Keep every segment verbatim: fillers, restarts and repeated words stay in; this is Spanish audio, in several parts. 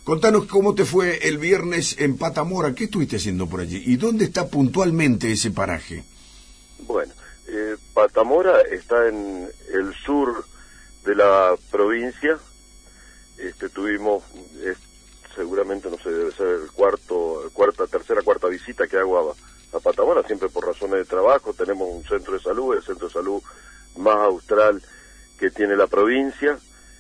Contanos cómo te fue el viernes en Patamora. ¿Qué estuviste haciendo por allí? ¿Y dónde está puntualmente ese paraje? Bueno, eh, Patamora está en el sur de la provincia. Este, tuvimos, es, seguramente, no sé, debe ser el cuarto, cuarta, tercera, cuarta visita que hago a, a Patamora, siempre por razones de trabajo. Tenemos un centro de salud, el centro de salud más austral que tiene la provincia.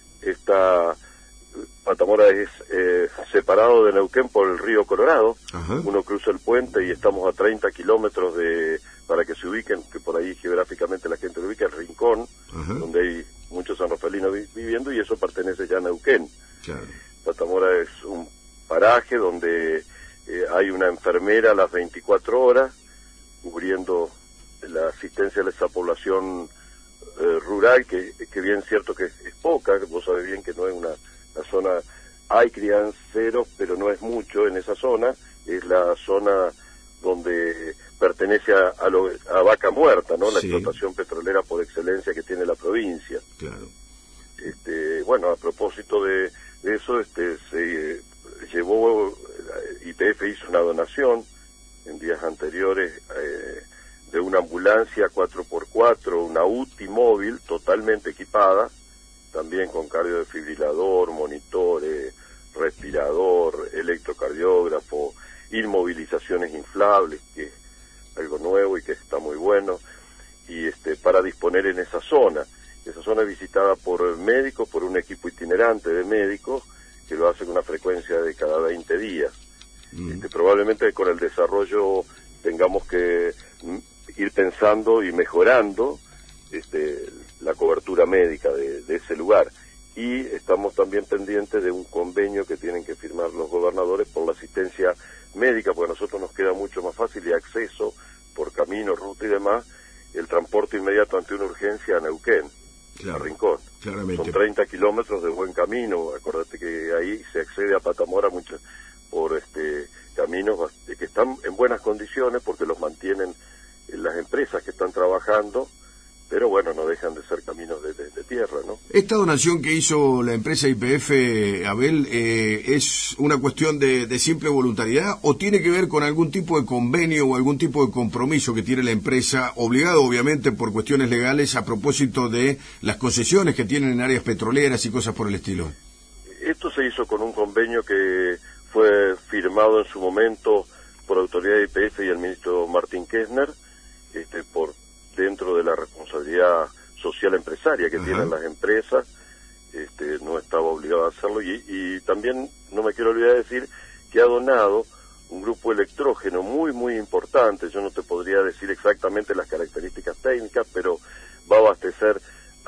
Está, Patamora es eh, separado de Neuquén por el río Colorado. Ajá. Uno cruza el puente y estamos a treinta kilómetros de, para que se ubiquen, que por ahí geográficamente la gente lo ubica, el Rincón, ajá, donde hay muchos sanrafalinos vi viviendo, y eso pertenece ya a Neuquén. Claro. Patamora es un paraje donde eh, hay una enfermera a las veinticuatro horas, cubriendo la asistencia de esa población eh, rural, que, que bien cierto que es, es poca. Vos sabés bien que no es una, una zona, hay crianceros, pero no es mucho en esa zona. Es la zona donde pertenece a, a, lo, a Vaca Muerta, ¿no? La sí. explotación petrolera por excelencia que tiene la provincia. Claro. Este, bueno, a propósito de, de eso, este, se eh, llevó, Y P F hizo una donación en días anteriores eh, de una ambulancia cuatro por cuatro, una U T I móvil totalmente equipada, también con cardiodefibrilador, monitores, respirador, electrocardiógrafo, inmovilizaciones inflables, que es algo nuevo y que está muy bueno, y este para disponer en esa zona. Esa zona es visitada por médicos, por un equipo itinerante de médicos, que lo hace con una frecuencia de cada veinte días. Mm. Este, probablemente con el desarrollo tengamos que ir pensando y mejorando este, la cobertura médica de, de ese lugar. Y estamos también pendientes de un convenio que tienen que firmar los gobernadores por la asistencia médica, porque a nosotros nos queda mucho más fácil y acceso por camino, ruta y demás, el transporte inmediato ante una urgencia a Neuquén, claro, a Rincón. Claramente. Son treinta kilómetros de buen camino. Acordate que ahí se accede a Patamora mucho por este caminos que están en buenas condiciones, porque los mantienen las empresas que están trabajando, pero bueno, no dejan de ser caminos de, de, de tierra, ¿no? Esta donación que hizo la empresa Y P F, Abel, eh, ¿es una cuestión de, de simple voluntariedad o tiene que ver con algún tipo de convenio o algún tipo de compromiso que tiene la empresa, obligado obviamente por cuestiones legales, a propósito de las concesiones que tienen en áreas petroleras y cosas por el estilo? Esto se hizo con un convenio que fue firmado en su momento por autoridad de Y P F y el ministro Martín Kirchner, este, por dentro de la responsabilidad social empresaria que Ajá. tienen las empresas. Este, no estaba obligado a hacerlo, y, y también no me quiero olvidar de decir que ha donado un grupo electrógeno muy muy importante. Yo no te podría decir exactamente las características técnicas, pero va a abastecer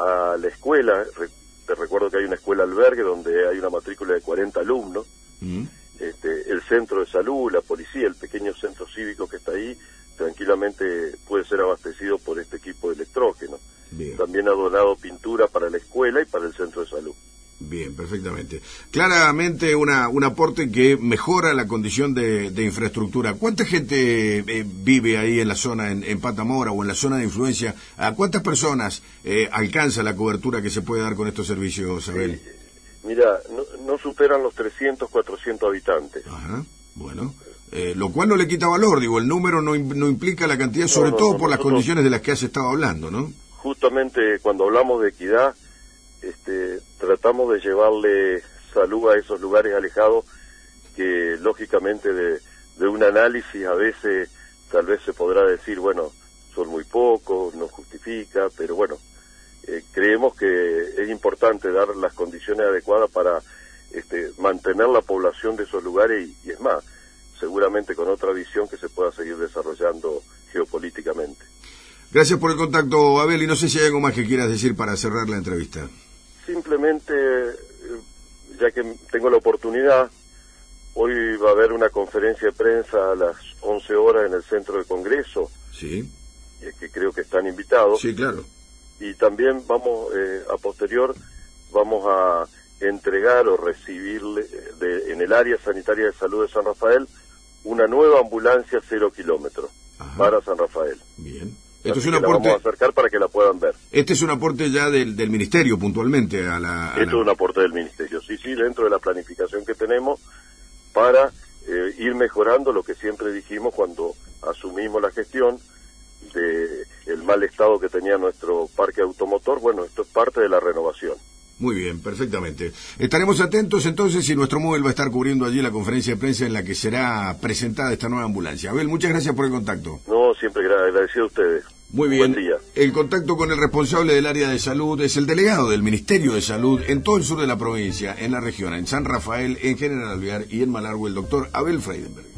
a la escuela. Re, te recuerdo que hay una escuela albergue donde hay una matrícula de cuarenta alumnos, mm. este, el centro de salud, la policía, el pequeño centro cívico que está ahí, tranquilamente puede ser abastecido por este equipo de electrógeno. Bien. También ha donado pintura para la escuela y para el centro de salud. Bien, perfectamente. Claramente una, un aporte que mejora la condición de, de infraestructura. ¿Cuánta gente eh, vive ahí en la zona, en, en Patamora o en la zona de influencia? ¿A cuántas personas eh, alcanza la cobertura que se puede dar con estos servicios, Abel? Sí, mira, no, no superan los trescientos, cuatrocientos habitantes. Ajá, bueno. Eh, lo cual no le quita valor, digo, el número no, no implica la cantidad, sobre no, no, todo no, por las condiciones de las que has estado hablando, ¿no? Justamente cuando hablamos de equidad, este, tratamos de llevarle salud a esos lugares alejados que, lógicamente, de, de un análisis a veces tal vez se podrá decir, bueno, son muy pocos, no justifica, pero bueno, eh, creemos que es importante dar las condiciones adecuadas para este, mantener la población de esos lugares y, y es más, seguramente con otra visión que se pueda seguir desarrollando geopolíticamente. Gracias por el contacto, Abel, y no sé si hay algo más que quieras decir para cerrar la entrevista. Simplemente, ya que tengo la oportunidad, hoy va a haber una conferencia de prensa a las once horas en el Centro de Congreso. Sí. Que creo que están invitados. Sí, claro. Y también vamos, eh, a posterior, vamos a entregar o recibir de, en el área sanitaria de salud de San Rafael una nueva ambulancia cero kilómetros para San Rafael. Bien. Esto es Así un que la aporte. vamos a acercar para que la puedan ver. Este es un aporte ya del, del ministerio puntualmente a la. A Esto la... es un aporte del ministerio, sí, sí, dentro de la planificación que tenemos para eh, ir mejorando lo que siempre dijimos cuando asumimos la gestión de el mal estado que tenía nuestro parque automotor. Bueno, esto es parte de la renovación. Muy bien, perfectamente. Estaremos atentos entonces y nuestro móvil va a estar cubriendo allí la conferencia de prensa en la que será presentada esta nueva ambulancia. Abel, muchas gracias por el contacto. No, siempre agradecido a ustedes. Muy bien. Buen día. El contacto con el responsable del área de salud es el delegado del Ministerio de Salud en todo el sur de la provincia, en la región, en San Rafael, en General Alvear y en Malargüe, el doctor Abel Freidenberg.